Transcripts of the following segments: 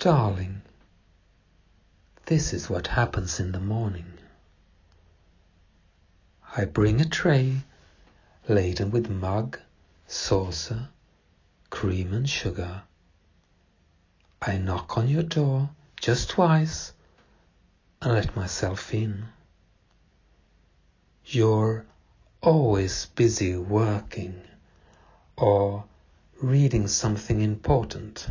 Darling, this is what happens in the morning. I bring a tray laden with mug, saucer, cream and sugar. I knock on your door just twice and let myself in. You're always busy working or reading something important.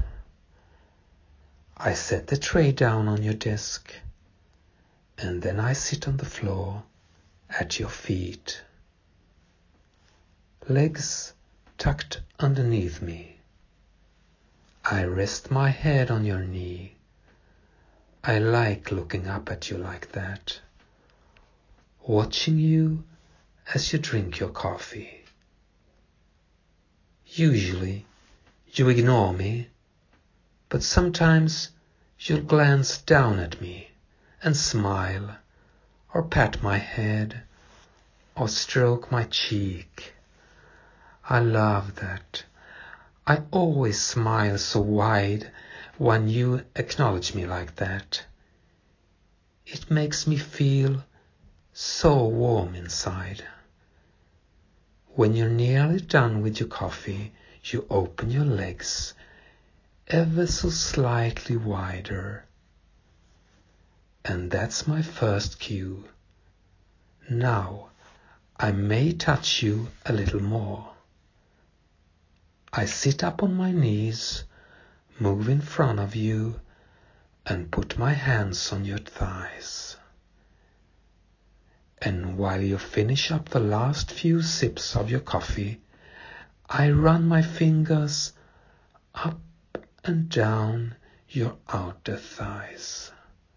I set the tray down on your desk and then I sit on the floor at your feet. Legs tucked underneath me. I rest my head on your knee. I like looking up at you like that, watching you as you drink your coffee. Usually you ignore me, but sometimes you'll glance down at me and smile, or pat my head, or stroke my cheek. I love that. I always smile so wide when you acknowledge me like that. It makes me feel so warm inside. When you're nearly done with your coffee, you open your legs ever so slightly wider. And that's my first cue. Now I may touch you a little more. I sit up on my knees, move in front of you, and put my hands on your thighs. And while you finish up the last few sips of your coffee, I run my fingers up and down your outer thighs,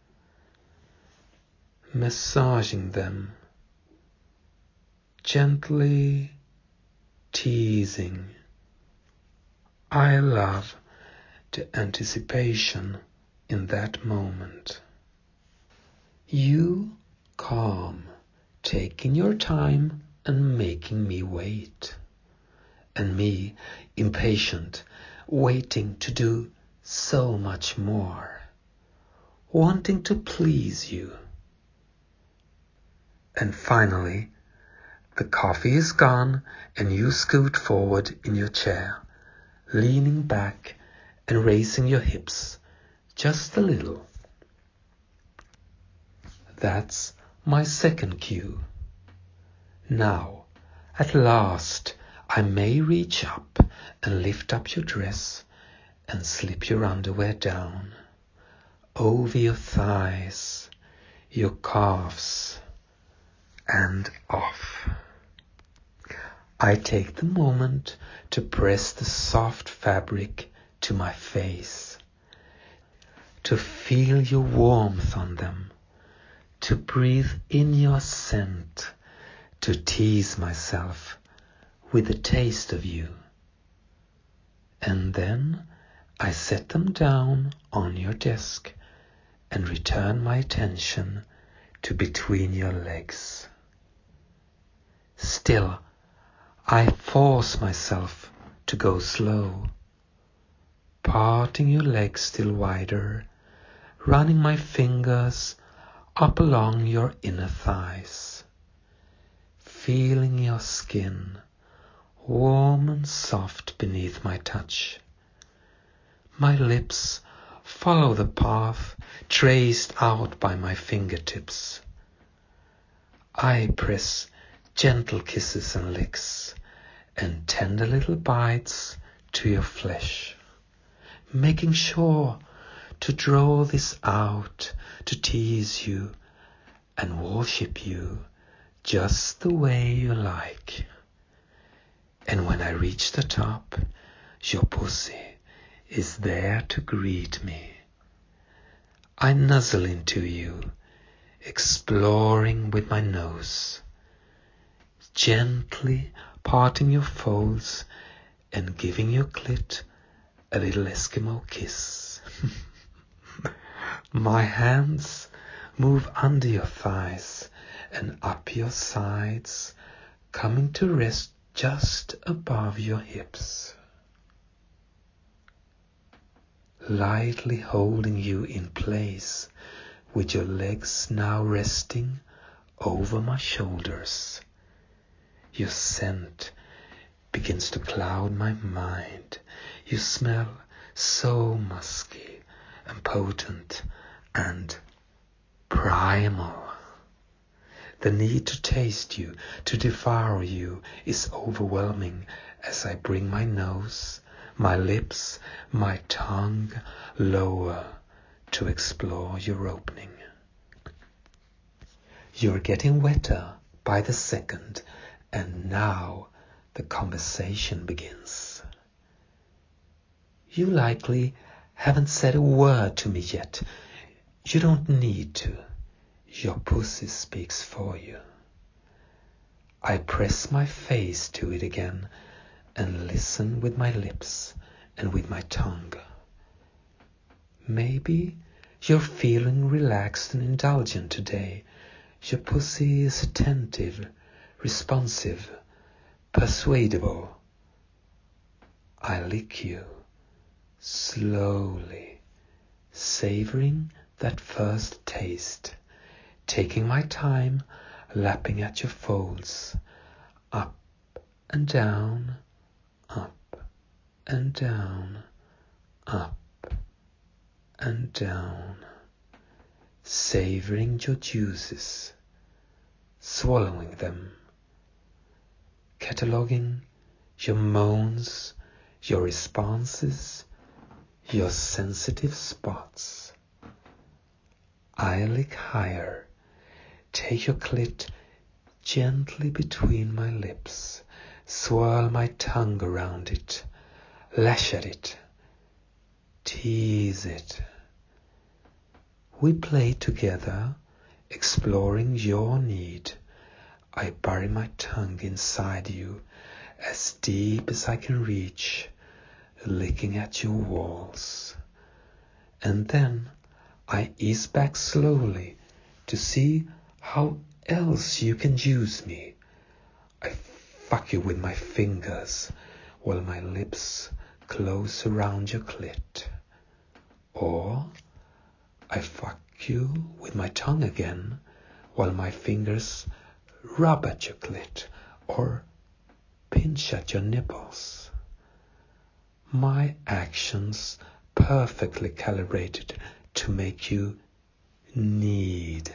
massaging them, gently teasing. I love the anticipation in that moment. You calm, taking your time and making me wait. And me, impatient, waiting to do so much more, wanting to please you. And finally, the coffee is gone and you scoot forward in your chair, leaning back and raising your hips just a little. That's my second cue. Now, at last, I may reach up and lift up your dress and slip your underwear down, over your thighs, your calves, and off. I take the moment to press the soft fabric to my face, to feel your warmth on them, to breathe in your scent, to tease myself with the taste of you. And then I set them down on your desk and return my attention to between your legs. Still, I force myself to go slow, parting your legs still wider, running my fingers up along your inner thighs, feeling your skin warm and soft beneath my touch. My lips follow the path traced out by my fingertips. I press gentle kisses and licks and tender little bites to your flesh, making sure to draw this out, to tease you and worship you just the way you like. And when I reach the top, your pussy is there to greet me. I nuzzle into you, exploring with my nose, gently parting your folds and giving your clit a little Eskimo kiss. My hands move under your thighs and up your sides, coming to rest just above your hips. lightly holding you in place, with your legs now resting over my shoulders. Your scent begins to cloud my mind. You smell so musky and potent and primal. The need to taste you, to devour you, is overwhelming as I bring my nose, my lips, my tongue lower to explore your opening. You're getting wetter by the second, and now the conversation begins. You likely haven't said a word to me yet. You don't need to. Your pussy speaks for you. I press my face to it again and listen with my lips and with my tongue. Maybe you're feeling relaxed and indulgent today. Your pussy is attentive, responsive, persuadable. I lick you slowly, savoring that first taste, taking my time, lapping at your folds, up and down, up and down, up and down, savoring your juices, swallowing them, cataloging your moans, your responses, your sensitive spots. I lick higher, take your clit gently between my lips, swirl my tongue around it, lash at it, tease it. We play together, exploring your need. I bury my tongue inside you as deep as I can reach, licking at your walls. And then I ease back slowly to see how else you can use me. I fuck you with my fingers while my lips close around your clit. Or I fuck you with my tongue again while my fingers rub at your clit or pinch at your nipples. My actions perfectly calibrated to make you need.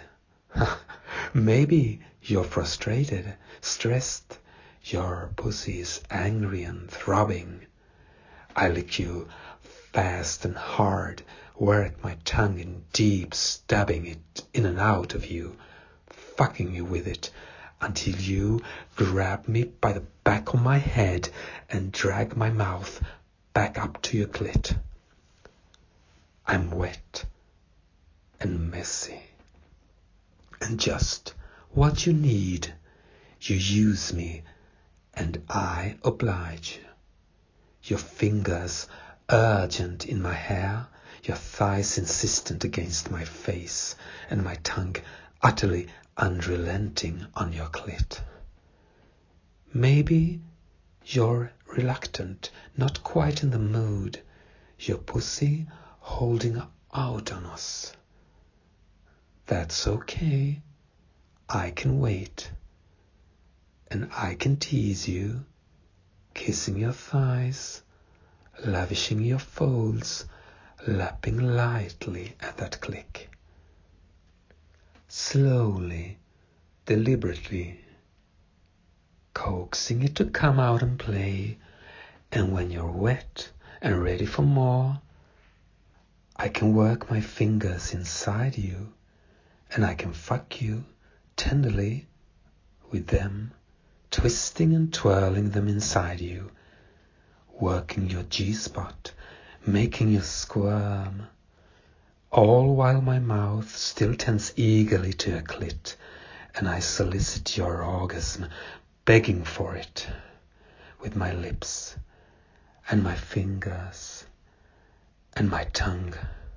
Maybe you're frustrated, stressed, your pussy is angry and throbbing. I lick you fast and hard, work my tongue in deep, stabbing it in and out of you, fucking you with it until you grab me by the back of my head and drag my mouth back up to your clit. I'm wet and messy and just what you need. You use me and I oblige. Your fingers urgent in my hair, your thighs insistent against my face, and my tongue utterly unrelenting on your clit. Maybe you're reluctant, not quite in the mood, your pussy holding out on us. That's okay. I can wait. And I can tease you, kissing your thighs, lavishing your folds, lapping lightly at that click. Slowly, deliberately, coaxing it to come out and play, and when you're wet and ready for more, I can work my fingers inside you, and I can fuck you tenderly with them, twisting and twirling them inside you, working your G-spot, making you squirm, all while my mouth still tends eagerly to your clit, and I solicit your orgasm, begging for it, with my lips and my fingers and my tongue.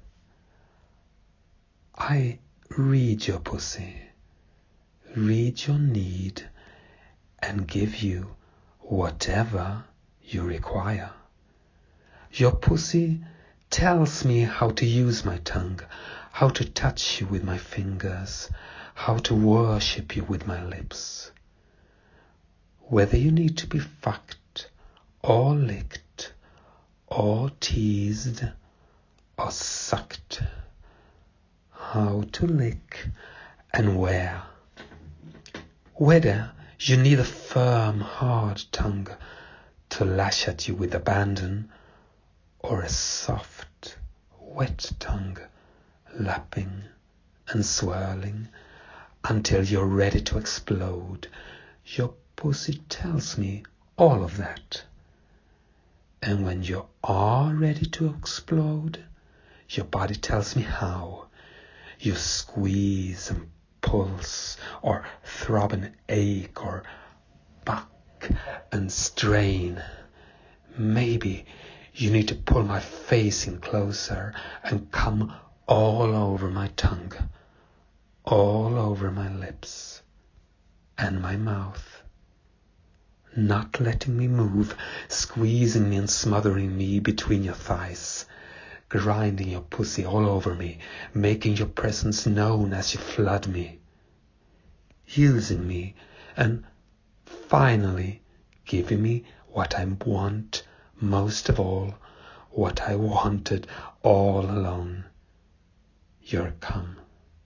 I read your pussy, read your need, and give you whatever you require. Your pussy tells me how to use my tongue, how to touch you with my fingers, how to worship you with my lips. Whether you need to be fucked or licked or teased or sucked, how to lick and where. Whether you need a firm, hard tongue to lash at you with abandon, or a soft, wet tongue lapping and swirling until you're ready to explode. Your pussy tells me all of that. And when you are ready to explode, your body tells me how. You squeeze and pulse, or throb and ache, or buck and strain. Maybe you need to pull my face in closer and come all over my tongue, all over my lips and my mouth, not letting me move, squeezing me and smothering me between your thighs, grinding your pussy all over me, making your presence known as you flood me, using me, and finally giving me what I want most of all, what I wanted all along, your cum.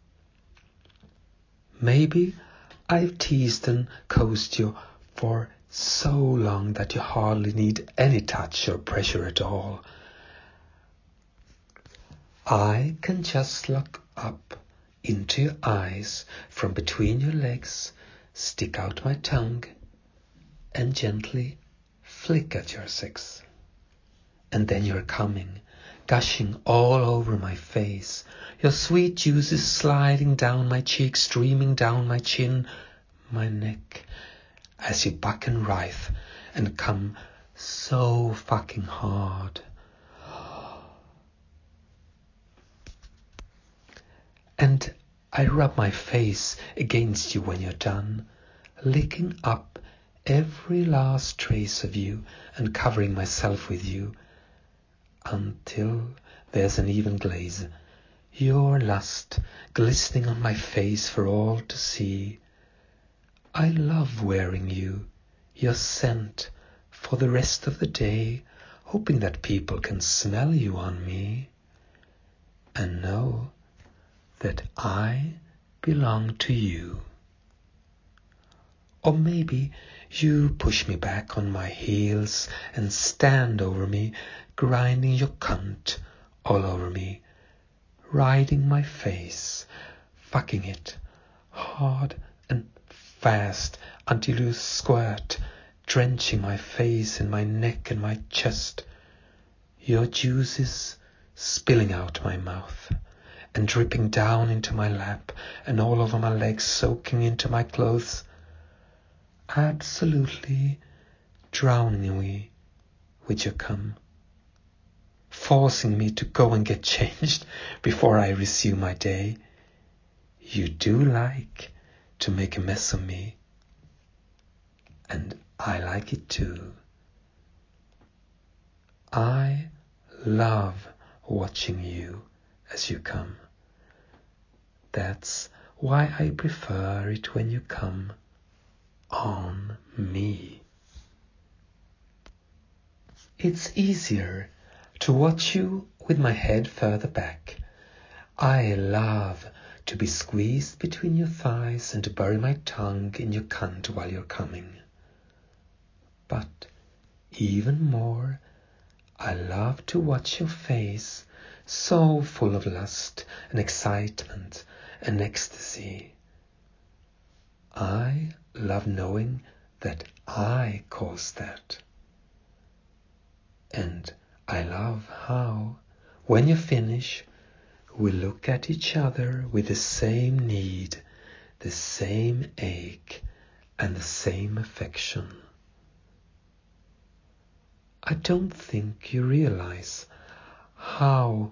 Maybe I've teased and coaxed you for so long that you hardly need any touch or pressure at all. I can just look up into your eyes from between your legs, stick out my tongue, and gently flick at your sex. And then you're coming, gushing all over my face, your sweet juices sliding down my cheek, streaming down my chin, my neck, as you buck and writhe and come so fucking hard. And I rub my face against you when you're done, licking up every last trace of you and covering myself with you until there's an even glaze, your lust glistening on my face for all to see. I love wearing you, your scent, for the rest of the day, hoping that people can smell you on me and know that I belong to you. Or maybe you push me back on my heels and stand over me, grinding your cunt all over me, riding my face, fucking it hard and fast until you squirt, drenching my face and my neck and my chest, your juices spilling out my mouth and dripping down into my lap and all over my legs, soaking into my clothes, absolutely drowning me with your cum, forcing me to go and get changed before I resume my day. You do like to make a mess of me, and I like it too. I love watching you as you come. That's why I prefer it when you come on me. It's easier to watch you with my head further back. I love to be squeezed between your thighs and to bury my tongue in your cunt while you're coming. But even more, I love to watch your face, so full of lust and excitement and ecstasy. I love knowing that I caused that. And I love how, when you finish, we look at each other with the same need, the same ache, and the same affection. I don't think you realize how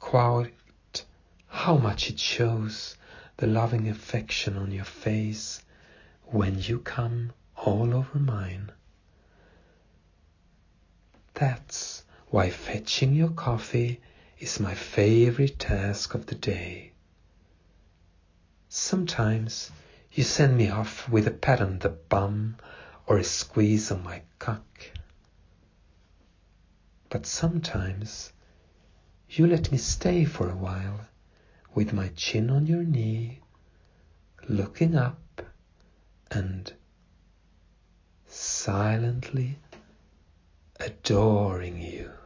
much it shows, the loving affection on your face when you come all over mine. That's why fetching your coffee is my favorite task of the day. Sometimes you send me off with a pat on the bum or a squeeze on my cock. But sometimes you let me stay for a while with my chin on your knee, looking up and silently adoring you.